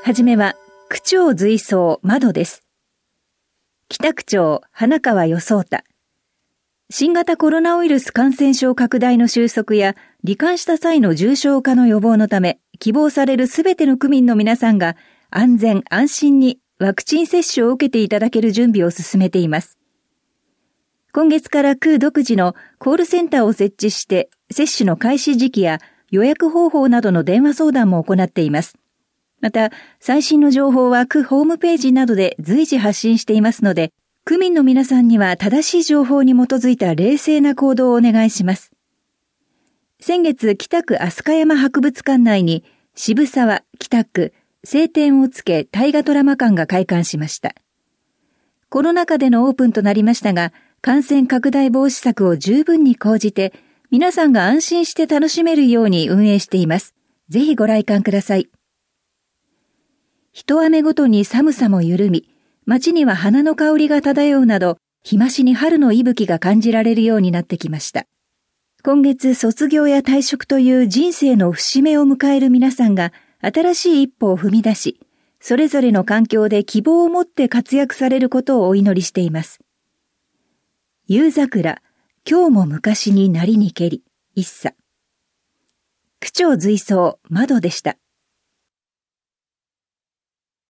はじめは、区長随走窓です。北区長花川与壮太。新型コロナウイルス感染症拡大の収束や罹患した際の重症化の予防のため、希望されるすべての区民の皆さんが安全安心にワクチン接種を受けていただける準備を進めています。今月から区独自のコールセンターを設置して接種の開始時期や予約方法などの電話相談も行っています。また、最新の情報は区ホームページなどで随時発信していますので、区民の皆さんには正しい情報に基づいた冷静な行動をお願いします。先月、北区飛鳥山博物館内に渋沢、北区、青天をつけ大河ドラマ館が開館しました。コロナ禍でのオープンとなりましたが、感染拡大防止策を十分に講じて、皆さんが安心して楽しめるように運営しています。ぜひご来館ください。一雨ごとに寒さも緩み、街には花の香りが漂うなど、日増しに春の息吹が感じられるようになってきました。今月卒業や退職という人生の節目を迎える皆さんが新しい一歩を踏み出し、それぞれの環境で希望を持って活躍されることをお祈りしています。夕桜、今日も昔になりにけり、一茶。区長随走窓でした。